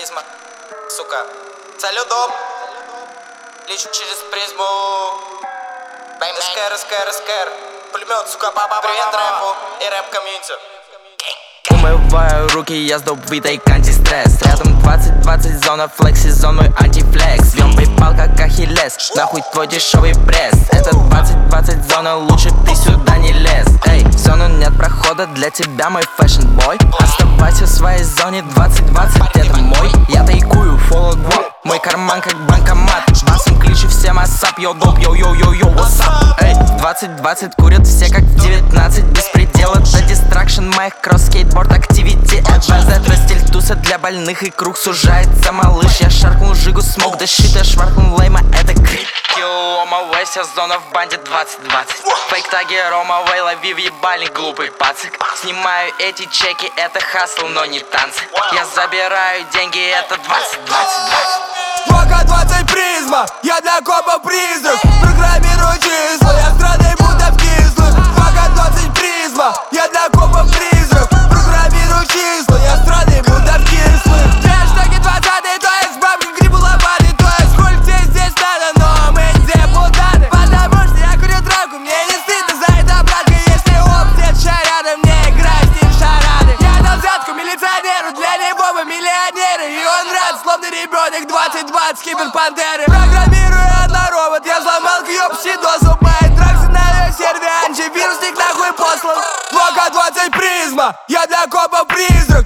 призма, сука. Салют, доп. Лечу через призму. СКР. Пулемет, сука, привет рэпу и рэп-комьюнити. Умываю руки, я сдобытый антистресс. Рядом 20-20 зона, флекси-зон, мой антифлекс. Вьем пал как ахиллес, нахуй твой дешевый пресс. Это 20-20 зона, лучше ты сюда не лез. Эй, в зону нет прохода, для тебя мой фэшн-бой. Оставайся в своей зоне, 20-20 это мой. Я тайкую, follow guap, мой карман как банкомат. Басом кличу всем асап, йо доп, йо-йо-йо-йо, what's up? Эй, 20-20 курят все как в 19. Беспредел это дистракшн моих кросс-скейтборд активити. Это стиль туса для больных и круг сужается, малыш. Я шаркнул жигу, смог до щита, шваркнул лейма, это крик. Омавей, вся зона в банде 20-20. Фейк-таги Ромавей, лови в ебальник, глупый пацик. Снимаю эти чеки, это хасл, но не танцы. Я забираю деньги, это 20-20-20. 20 призма, я для копа призрак. Программирую числа, я страдай будто в кислых. 20 призма, я для копа призрак. Программирую числа, я страдай будто в кислых. Хэштеги 20, то есть бабки, грибу лопаты. То есть хуй здесь надо, но мы не депутаты. Потому что я курю травку, мне не стыдно за это, братка. Если опция рядом, не играй с ним шарады. Я дал взятку милиционеру, для него мы миллионеры. И он рад, словно ребенок, 20-20 киберпантеры. Программирую одноробот, я сломал кьёб-сидосу. Мои драксы на весь сервере, антивирусник нахуй послан. 20 призма, я для копа призрак.